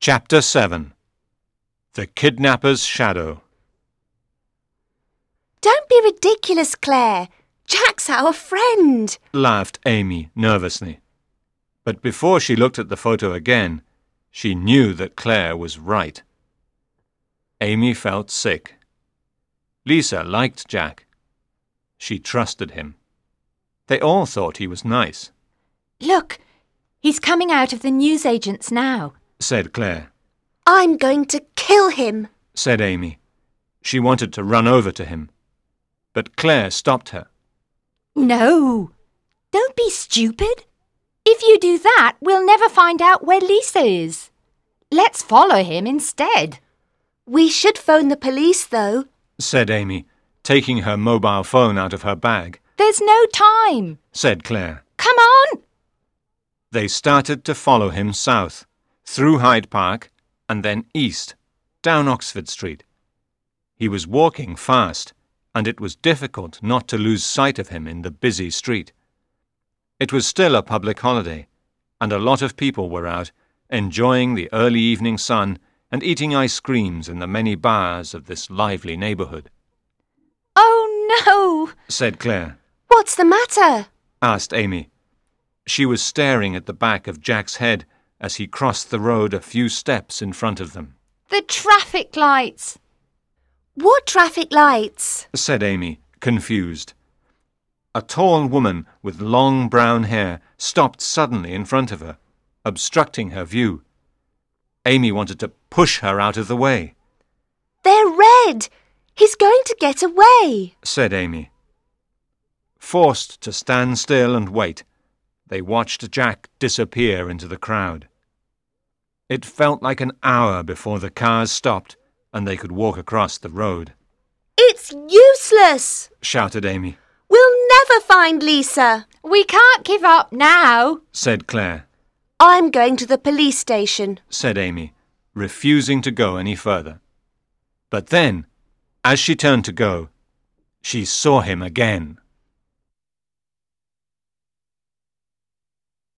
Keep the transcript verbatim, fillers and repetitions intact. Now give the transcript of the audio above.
Chapter seven. The Kidnapper's Shadow. Don't be ridiculous, Claire. Jack's our friend, laughed Amy nervously. But before she looked at the photo again, she knew that Claire was right. Amy felt sick. Lisa liked Jack. She trusted him. They all thought he was nice. Look, he's coming out of the newsagent's now, said Claire. I'm going to kill him, said Amy. She wanted to run over to him, but Claire stopped her. No, don't be stupid. If you do that, we'll never find out where Lisa is. Let's follow him instead. We should phone the police, though, said Amy, taking her mobile phone out of her bag. There's no time, said Claire. Come on! They started to follow him south, through Hyde Park, and then east, down Oxford Street. He was walking fast, and it was difficult not to lose sight of him in the busy street. It was still a public holiday, and a lot of people were out, enjoying the early evening sun and eating ice creams in the many bars of this lively neighbourhood. Oh, no, said Claire. What's the matter? asked Amy. She was staring at the back of Jack's head as he crossed the road a few steps in front of them. The traffic lights. What traffic lights? said Amy, confused. A tall woman with long brown hair stopped suddenly in front of her, obstructing her view. Amy wanted to push her out of the way. They're red. He's going to get away, said Amy. Forced to stand still and wait, they watched Jack disappear into the crowd. It felt like an hour before the cars stopped and they could walk across the road. It's useless, shouted Amy. We'll never find Lisa. We can't give up now, said Claire. I'm going to the police station, said Amy, refusing to go any further. But then, as she turned to go, she saw him again.